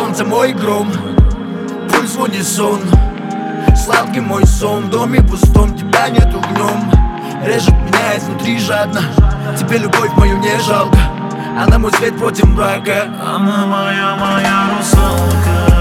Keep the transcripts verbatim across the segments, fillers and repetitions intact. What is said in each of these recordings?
солнце, мой гром, пульс в унисон. Сладкий мой сон, в доме пустом, тебя нету днем. Режет меня изнутри жадно, тебе любовь мою не жалко. Она мой свет против мрака. Она моя, моя русалка.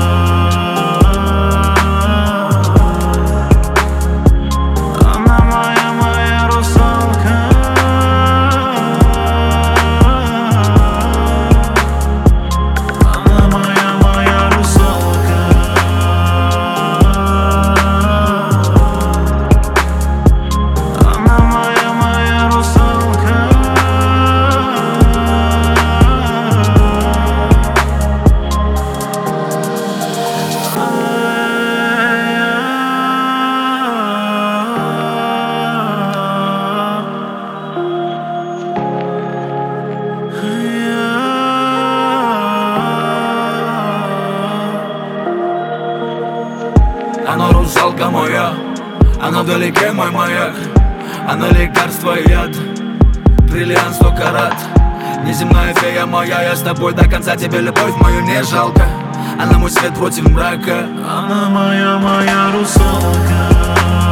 Она русалка моя, она вдалеке мой маяк. Она лекарство и яд, бриллиант сто карат. Неземная фея моя, я с тобой до конца, тебе любовь мою не жалко. Она мой свет против мрака. Она моя, моя русалка.